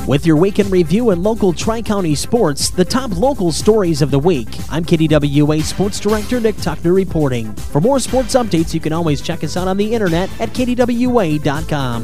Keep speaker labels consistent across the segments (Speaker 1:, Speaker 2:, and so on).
Speaker 1: With your weekend review and local Tri-County sports, the top local stories of the week. I'm KDWA Sports Director Nick Tuckner reporting. For more sports updates, you can always check us out on the internet at KDWA.com.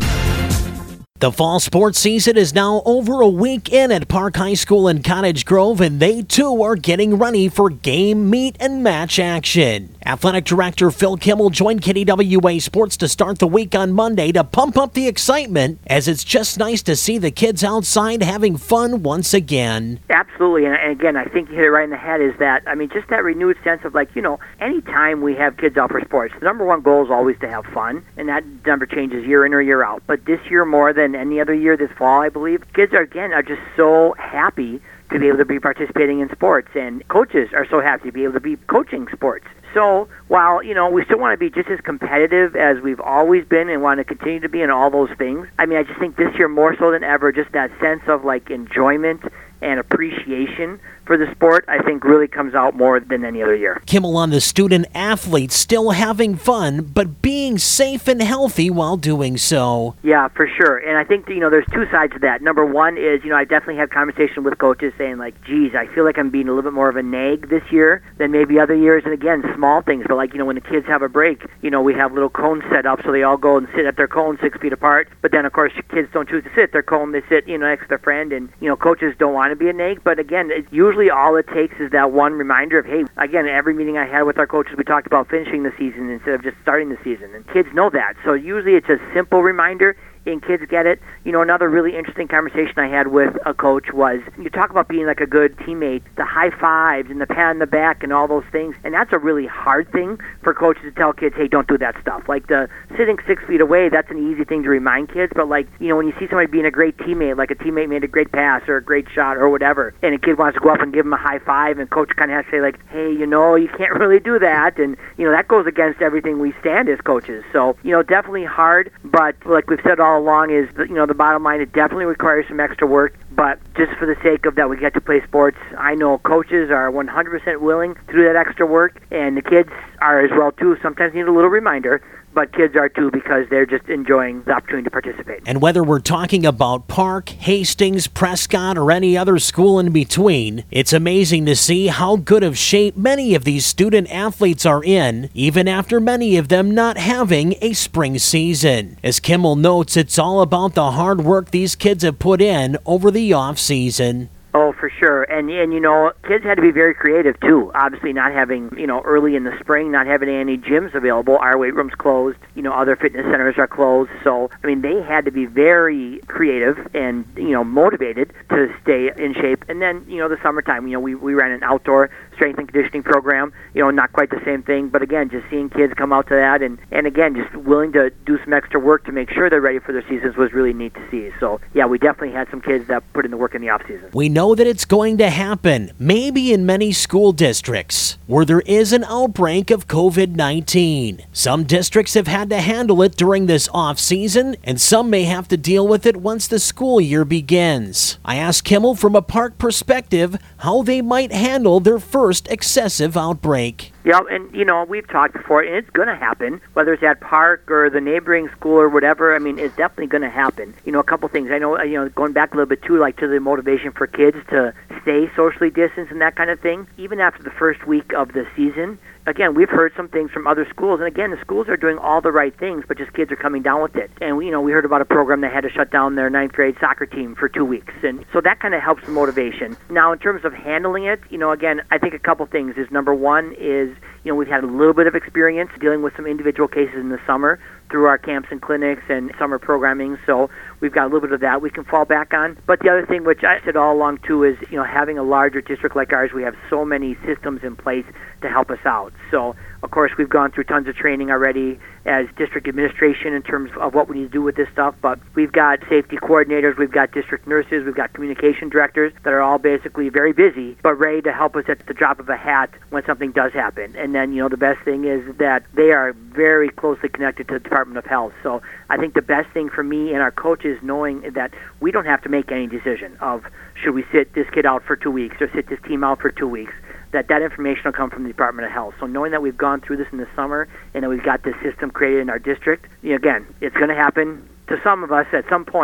Speaker 1: The fall sports season is now over a week in at Park High School in Cottage Grove, and they too are getting ready for game, meet, and match action. Athletic Director Phil Kimmel joined KDWA Sports to start the week on Monday to pump up the excitement, as it's just nice to see the kids outside having fun once again.
Speaker 2: Absolutely, and again, I think you hit it right in the head is that, just that renewed sense of anytime we have kids out for sports, the number one goal is always to have fun, and that number changes year in or year out. But this year more than any other year this fall, I believe, kids are just so happy to be able to be participating in sports, and coaches are so happy to be able to be coaching sports. So while, we still want to be just as competitive as we've always been and want to continue to be in all those things, I just think this year more so than ever, just that sense of enjoyment and appreciation for the sport, I think, really comes out more than any other year.
Speaker 1: Kimmel on the student athletes still having fun, but being safe and healthy while doing so.
Speaker 2: Yeah, for sure. And I think, there's two sides to that. Number one is, I definitely have conversation with coaches saying, geez, I feel like I'm being a little bit more of a nag this year than maybe other years. And again, small things, but when the kids have a break, we have little cones set up so they all go and sit at their cone 6 feet apart. But then, of course, kids don't choose to sit at their cone. They sit, next to their friend. And, coaches don't want to be a nag. But again, usually all it takes is that one reminder of, hey, again, every meeting I had with our coaches, we talked about finishing the season instead of just starting the season. And kids know that. So usually it's a simple reminder, and kids get it. Another really interesting conversation I had with a coach was, you talk about being a good teammate, the high fives and the pat on the back and all those things, and that's a really hard thing for coaches to tell kids, hey, don't do that stuff. The sitting 6 feet away, that's an easy thing to remind kids, but when you see somebody being a great teammate, like a teammate made a great pass or a great shot or whatever, and a kid wants to go up and give them a high five, and coach kind of has to say, hey, you can't really do that, and, that goes against everything we stand as coaches. So, definitely hard, but like we've said all along is, the bottom line, it definitely requires some extra work, but just for the sake of that we get to play sports, I know coaches are 100% willing to do that extra work, and the kids are as well too. Sometimes need a little reminder, but kids are too, because they're just enjoying the opportunity to participate.
Speaker 1: And whether we're talking about Park, Hastings, Prescott, or any other school in between, it's amazing to see how good of shape many of these student athletes are in, even after many of them not having a spring season. As Kimmel notes, it's all about the hard work these kids have put in over the off season.
Speaker 2: Oh, for sure. And kids had to be very creative, too. Obviously, not having, early in the spring, not having any gyms available. Our weight room's closed. Other fitness centers are closed. So, they had to be very creative and, motivated to stay in shape. And then, the summertime, we ran an outdoor strength and conditioning program. Not quite the same thing. But, again, just seeing kids come out to that and again, just willing to do some extra work to make sure they're ready for their seasons was really neat to see. So, yeah, we definitely had some kids that put in the work in the off-season.
Speaker 1: We know that it's going to happen, maybe in many school districts where there is an outbreak of COVID-19. Some districts have had to handle it during this off-season, and some may have to deal with it once the school year begins. I asked Kimmel from a Park perspective how they might handle their first excessive outbreak.
Speaker 2: Yeah, and, we've talked before, and it's going to happen, whether it's at Park or the neighboring school or whatever. It's definitely going to happen. A couple things. I know, going back a little bit, too, to the motivation for kids to stay socially distanced and that kind of thing. Even after the first week of the season, again, we've heard some things from other schools, and again, the schools are doing all the right things, but just kids are coming down with it. And we heard about a program that had to shut down their 9th grade soccer team for 2 weeks, and so that kind of helps the motivation. Now, in terms of handling it, again, I think a couple things is, number one is, we've had a little bit of experience dealing with some individual cases in the summer through our camps and clinics and summer programming, so we've got a little bit of that we can fall back on. But the other thing, which I said all along too, is having a larger district like ours, we have so many systems in place to help us out. So, of course, we've gone through tons of training already as district administration in terms of what we need to do with this stuff, but we've got safety coordinators, we've got district nurses, we've got communication directors that are all basically very busy, but ready to help us at the drop of a hat when something does happen. And then, the best thing is that they are very closely connected to the Department of Health. So I think the best thing for me and our coaches knowing that we don't have to make any decision of should we sit this kid out for 2 weeks or sit this team out for 2 weeks, that information will come from the Department of Health. So knowing that we've gone through this in the summer and that we've got this system created in our district, again, it's going to happen to some of us at some point,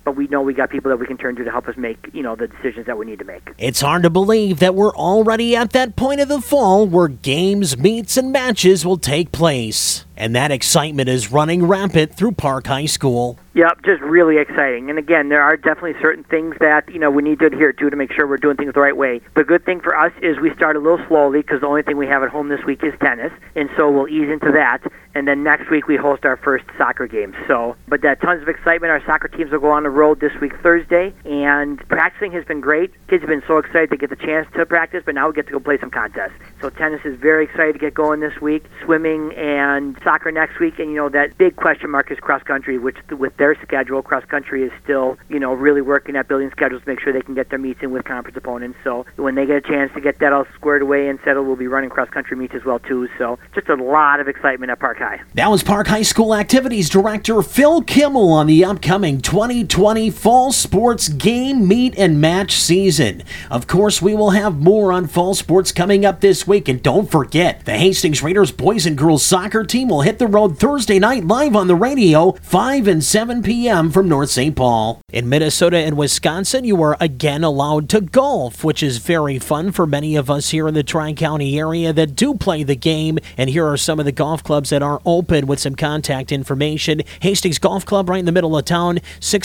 Speaker 2: but we know we got people that we can turn to help us make, the decisions that we need to make.
Speaker 1: It's hard to believe that we're already at that point of the fall where games, meets, and matches will take place. And that excitement is running rampant through Park High School.
Speaker 2: Yep, just really exciting. And again, there are definitely certain things that, we need to adhere to make sure we're doing things the right way. The good thing for us is we start a little slowly because the only thing we have at home this week is tennis. And so we'll ease into that. And then next week we host our first soccer game. But tons of excitement. Our soccer teams will go on the road this week, Thursday. And practicing has been great. Kids have been so excited to get the chance to practice, but now we get to go play some contests. So tennis is very excited to get going this week. Swimming and soccer next week. And, that big question mark is cross country, which with their schedule, cross country is still, really working at building schedules to make sure they can get their meets in with conference opponents. So when they get a chance to get that all squared away and settled, we'll be running cross country meets as well too. So just a lot of excitement at Park High.
Speaker 1: That was Park High School Activities Director Phil Kimmel on the upcoming 2020 Fall Sports Game, Meet, and Match season. Of course, we will have more on fall sports coming up this week. And don't forget, the Hastings Raiders boys and girls soccer team will hit the road Thursday night live on the radio, 5 and 7 p.m. from North St. Paul. In Minnesota and Wisconsin, you are again allowed to golf, which is very fun for many of us here in the Tri-County area that do play the game. And here are some of the golf clubs that are open with some contact information. Hastings Golf Club right in the middle of town,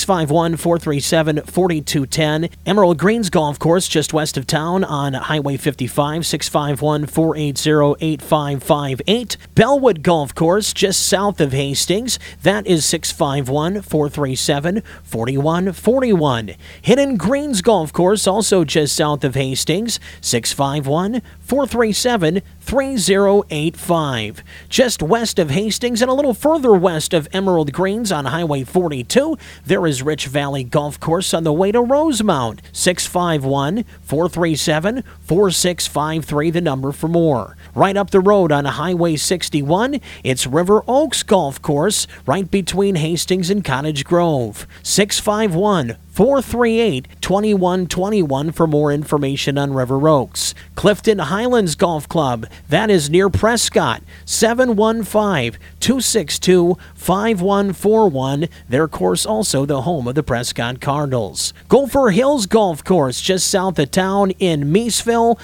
Speaker 1: 651-437-4210. Emerald Greens Golf Course just west of town on Highway 55, 651-480-8558. Bellwood Golf Course just south of Hastings, that is 651-437-4141. Hidden Greens Golf Course also just south of Hastings, 651-437-3085. Just west of Hastings and a little further west of Emerald Greens on Highway 42, there is Rich Valley Golf Course on the way to Rosemount, 651-437-4653, the number for more. Right up the road on Highway 61, it's River Oaks Golf Course right between Hastings and Cottage Grove, 651-438-2121 for more information on River Oaks. Clifton Highlands Golf Club, that is near Prescott, 715-262-5141. Their course also the home of the Prescott Cardinals. Gopher Hills Golf Course just south of town in Meesville,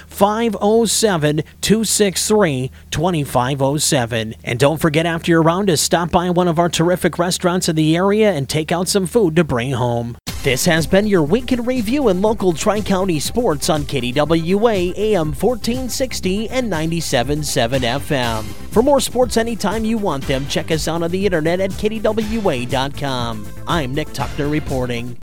Speaker 1: 507-263-2507. And don't forget after your round to stop by one of our terrific restaurants in the area and take out some food to bring home. This has been your Week in Review in local Tri-County sports on KDWA AM 1460 and 97.7 FM. For more sports anytime you want them, check us out on the internet at KDWA.com. I'm Nick Tuckner reporting.